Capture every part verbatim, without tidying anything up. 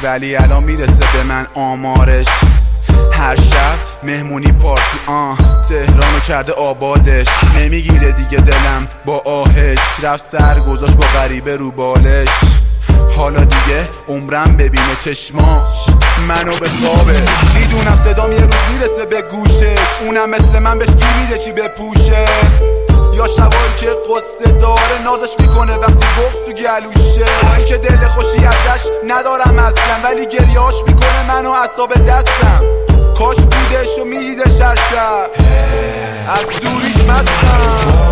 ولی الان میرسه به من آمارش. هر شب مهمونی پارتی آن تهرانو کرده آبادش. نمیگیره دیگه دلم با آهش، رفت سر گذاشت با غریبه رو بالش. حالا دیگه عمرم ببینه چشماش منو به خوابش. میدونم صدام یه روز میرسه به گوشش، اونم مثل من بهش گیر میده چی بپوشه. یا شبایی که قصه داره نازش میکنه وقتی بغض تو گلوشه. با اینکه دل خوشی ازش ندارم اصلا، ولی گریهاش میکنه منو عصاب دستم. کاش بودش و میدیدش هر شب، از دوریش مستم.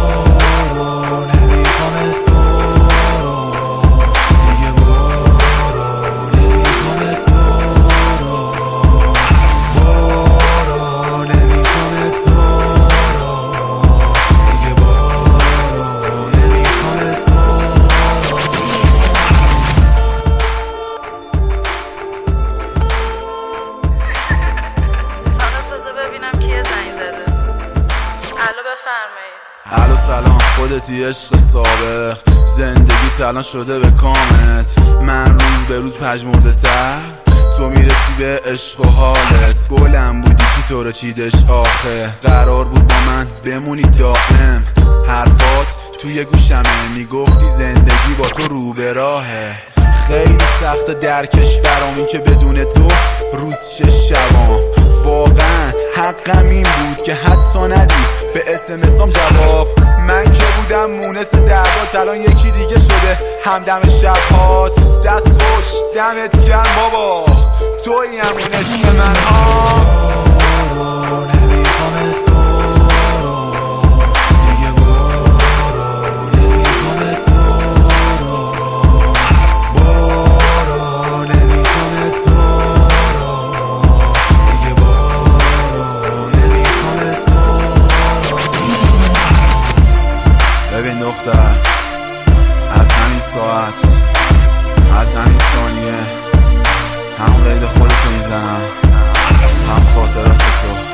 الو سلام، خودتی عشق سابق، زندگی الان شده به کامت. من روز به روز پژمرده تر، تو میرسی به عشق و حالت. گلم بودی کی تو رو چیدش آخه، قرار بود با من بمونی دائم. حرفات توی گوشمه میگفتی زندگی با تو رو به راهه. خیلی سخت درکش برام این که بدون تو روز شش شبام. واقعا حقم این بود که حتی ندی به اس ام اسام جواب. من که بودم مونس دعوات، الان یکی دیگه شده همدم شبهات. دست خوش دمت گرم بابا، تویی همون عشق من ها. ببین دختر، از همین ساعت، از همین ثانیه هم قید خودتو میزنم هم خاطرات تو.